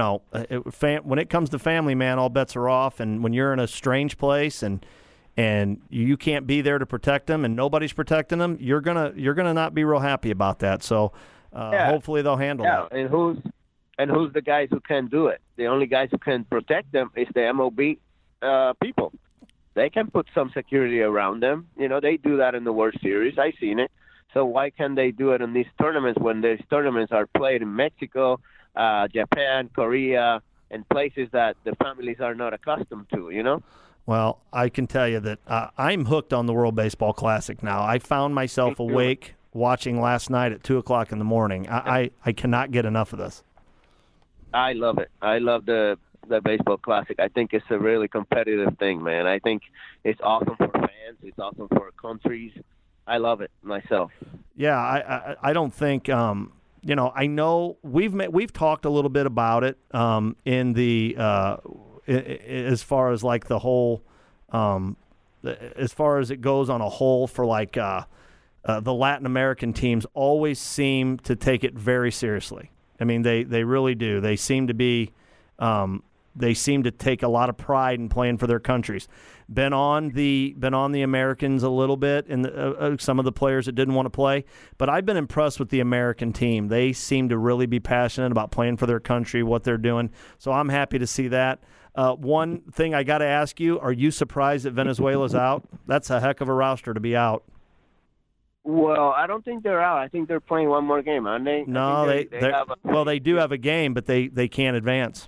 it comes to family, man, all bets are off. And when you're in a strange place and you can't be there to protect them and nobody's protecting them, you're gonna not be real happy about that. So hopefully they'll handle that. And who's the guys who can do it? The only guys who can protect them is the MLB people. They can put some security around them. They do that in the World Series. I've seen it. So why can't they do it in these tournaments when these tournaments are played in Mexico, Japan, Korea, and places that the families are not accustomed to, Well, I can tell you that I'm hooked on the World Baseball Classic now. I found myself awake watching last night at 2 o'clock in the morning. I cannot get enough of this. I love it. I love the Baseball Classic. I think it's a really competitive thing, man. I think it's awesome for fans. It's awesome for countries. I love it myself. Yeah, I don't think I know we've talked a little bit about it in the as far as like the whole as far as it goes on a whole for like the Latin American teams always seem to take it very seriously. I mean, they really do. They seem to be they seem to take a lot of pride in playing for their countries. Been on the Americans a little bit, and some of the players that didn't want to play. But I've been impressed with the American team. They seem to really be passionate about playing for their country, what they're doing. So I'm happy to see that. One thing I got to ask you: are you surprised that Venezuela's out? That's a heck of a roster to be out. Well, I don't think they're out. I think they're playing one more game, aren't they? No, they do have a game, but they can't advance.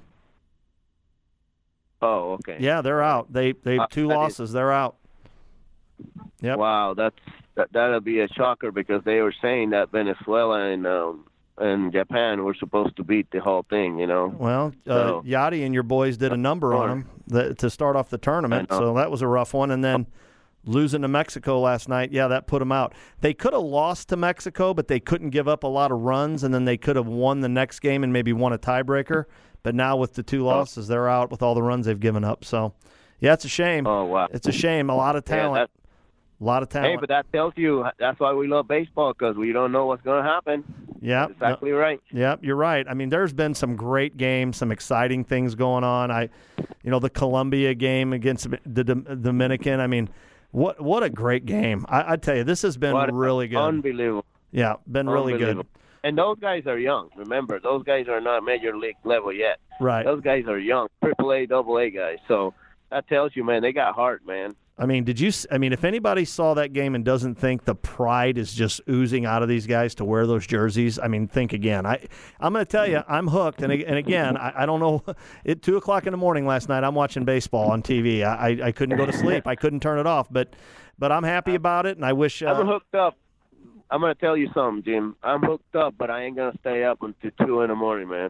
Oh, okay. Yeah, they're out. They have 2 losses. They're out. Yep. Wow, that'll be a shocker because they were saying that Venezuela and Japan were supposed to beat the whole thing, you know. Well, Yachty and your boys did a number on them to start off the tournament, so that was a rough one. And then losing to Mexico last night, yeah, that put them out. They could have lost to Mexico, but they couldn't give up a lot of runs, and then they could have won the next game and maybe won a tiebreaker. But now with the 2 losses, they're out with all the runs they've given up. So, yeah, it's a shame. Oh, wow. It's a shame. A lot of talent. A lot of talent. Hey, but that tells you that's why we love baseball, because we don't know what's going to happen. Yeah. Exactly right. Yeah, you're right. I mean, there's been some great games, some exciting things going on. The Colombia game against the Dominican, I mean, what a great game. I tell you, this has been really good. Unbelievable. Yeah, been really good. And those guys are young. Remember, those guys are not major league level yet. Right. Those guys are young, AAA, AA guys. So that tells you, man, they got heart, man. I mean, if anybody saw that game and doesn't think the pride is just oozing out of these guys to wear those jerseys, I mean, think again. I'm going to tell you, I'm hooked. And again, I don't know. At 2 o'clock in the morning last night, I'm watching baseball on TV. I couldn't go to sleep. I couldn't turn it off. But I'm happy about it, and I wish. I'm hooked up. I'm going to tell you something, Jim. I'm hooked up, but I ain't going to stay up until 2 in the morning, man.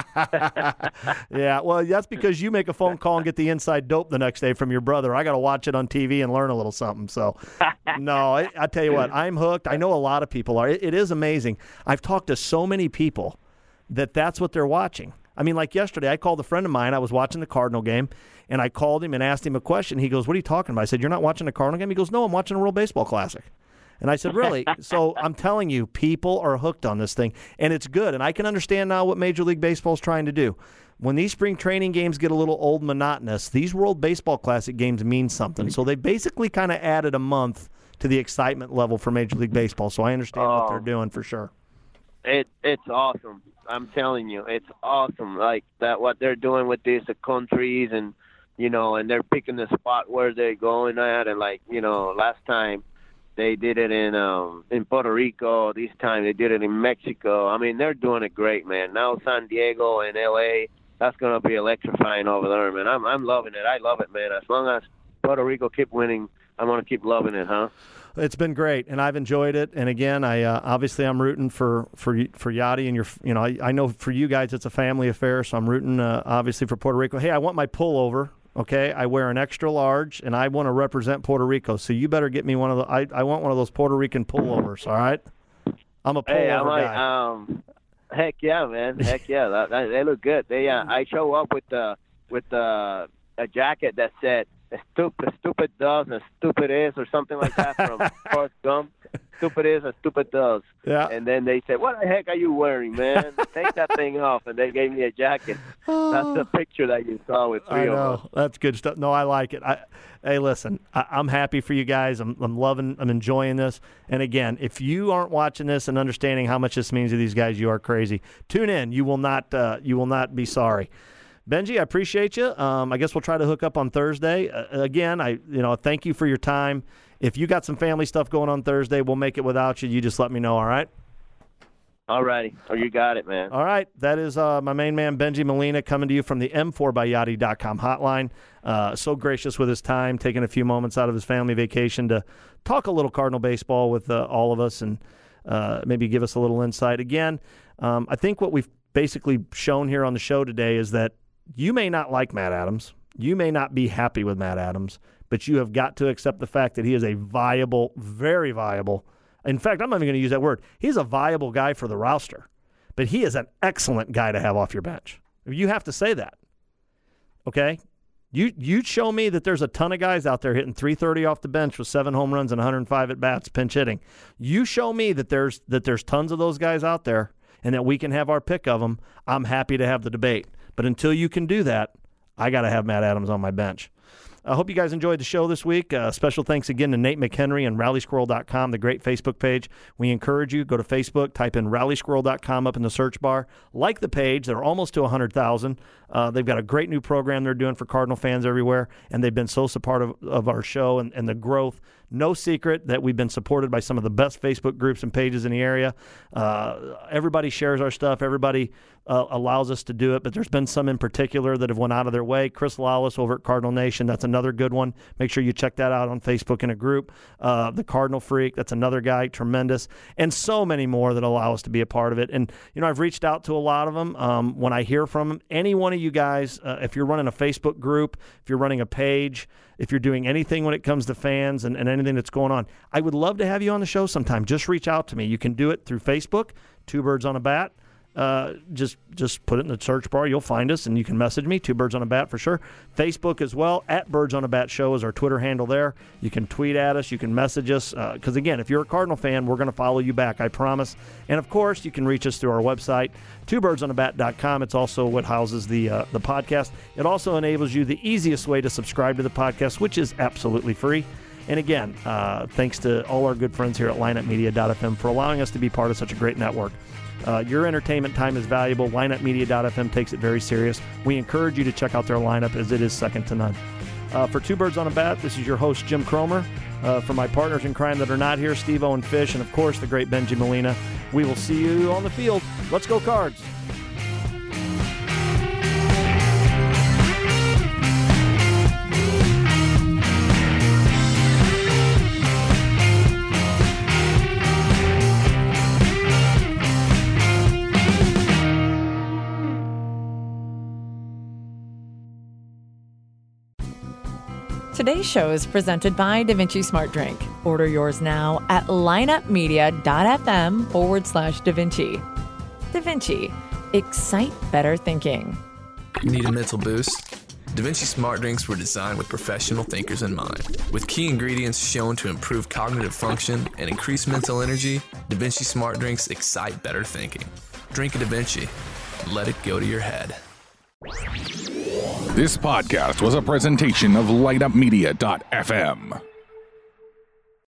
Yeah, well, that's because you make a phone call and get the inside dope the next day from your brother. I got to watch it on TV and learn a little something. So, no, I tell you what, I'm hooked. I know a lot of people are. It is amazing. I've talked to so many people that's what they're watching. I mean, like yesterday, I called a friend of mine. I was watching the Cardinal game, and I called him and asked him a question. He goes, "What are you talking about?" I said, "You're not watching the Cardinal game?" He goes, "No, I'm watching a World Baseball Classic." And I said, really? So I'm telling you, people are hooked on this thing, and it's good. And I can understand now what Major League Baseball is trying to do. When these spring training games get a little old, monotonous, these World Baseball Classic games mean something. So they basically kind of added a month to the excitement level for Major League Baseball. So I understand what they're doing for sure. It's awesome. I'm telling you, it's awesome. Like that, what they're doing with these countries, and and they're picking the spot where they're going at, and last time. They did it in Puerto Rico. This time they did it in Mexico. I mean, they're doing it great, man. Now San Diego and L.A., that's going to be electrifying over there, man. I'm loving it. I love it, man. As long as Puerto Rico keep winning, I'm going to keep loving it, huh? It's been great, and I've enjoyed it. And again, obviously I'm rooting for Yachty and your. I know for you guys it's a family affair, so I'm rooting obviously for Puerto Rico. Hey, I want my pullover. Okay, I wear an extra large, and I want to represent Puerto Rico. So you better get me one of the. I want one of those Puerto Rican pullovers. All right, I'm a pullover guy. Heck yeah, man. Heck yeah, they look good. I show up with a jacket that said "Stupid does and stupid is" or something like that from Forrest Gump. Stupid is and stupid does. Yeah. And then they said, "What the heck are you wearing, man? Take that thing off." And they gave me a jacket. That's the picture that you saw with three of us. That's good stuff. No, I like it. Hey, listen, I'm happy for you guys. I'm enjoying this. And again, if you aren't watching this and understanding how much this means to these guys, you are crazy. Tune in. You will not be sorry. Benji, I appreciate you. I guess we'll try to hook up on Thursday. Again, thank you for your time. If you got some family stuff going on Thursday, we'll make it without you. You just let me know, all right? All righty. Oh, you got it, man. All right. That is my main man, Benji Molina, coming to you from the M4byYachty.com hotline. So gracious with his time, taking a few moments out of his family vacation to talk a little Cardinal baseball with all of us and maybe give us a little insight. Again, I think what we've basically shown here on the show today is that you may not like Matt Adams. You may not be happy with Matt Adams, but you have got to accept the fact that he is a viable, very viable. In fact, I'm not even going to use that word. He's a viable guy for the roster, but he is an excellent guy to have off your bench. You have to say that, okay? You show me that there's a ton of guys out there hitting .330 off the bench with 7 home runs and 105 at-bats pinch hitting. You show me that there's tons of those guys out there and that we can have our pick of them. I'm happy to have the debate. But until you can do that, I got to have Matt Adams on my bench. I hope you guys enjoyed the show this week. Special thanks again to Nate McHenry and RallySquirrel.com, the great Facebook page. We encourage you, go to Facebook, type in RallySquirrel.com up in the search bar. Like the page. They're almost to 100,000. They've got a great new program they're doing for Cardinal fans everywhere, and they've been so supportive of our show and the growth. No secret that we've been supported by some of the best Facebook groups and pages in the area. Everybody shares our stuff. Everybody allows us to do it, but there's been some in particular that have went out of their way. Chris Lawless over at Cardinal Nation, that's another good one. Make sure you check that out on Facebook in a group. The Cardinal Freak, that's another guy, tremendous. And so many more that allow us to be a part of it. And, I've reached out to a lot of them. When I hear from them, any one of you guys, if you're running a Facebook group, if you're running a page, if you're doing anything when it comes to fans and anything that's going on, I would love to have you on the show sometime. Just reach out to me. You can do it through Facebook, Two Birds on a Bat. Just put it in the search bar. You'll find us, and you can message me, Two Birds on a Bat for sure. Facebook as well, @BirdsOnABat Show is our Twitter handle there. You can tweet at us. You can message us. Because, again, if you're a Cardinal fan, we're going to follow you back, I promise. And, of course, you can reach us through our website, twobirdsOnABat.com. It's also what houses the podcast. It also enables you the easiest way to subscribe to the podcast, which is absolutely free. And, again, thanks to all our good friends here at lineupmedia.fm for allowing us to be part of such a great network. Your entertainment time is valuable. lineupmedia.fm takes it very serious. We encourage you to check out their lineup as it is second to none. For Two Birds on a Bat, this is your host, Jim Cromer. For my partners in crime that are not here, Steve Owen Fish, and, of course, the great Benji Molina. We will see you on the field. Let's go Cards. Today's show is presented by DaVinci Smart Drink. Order yours now at lineupmedia.fm/DaVinci. DaVinci. Excite better thinking. Need a mental boost? DaVinci Smart Drinks were designed with professional thinkers in mind. With key ingredients shown to improve cognitive function and increase mental energy, DaVinci Smart Drinks excite better thinking. Drink a DaVinci. Let it go to your head. This podcast was a presentation of LightUpMedia.fm.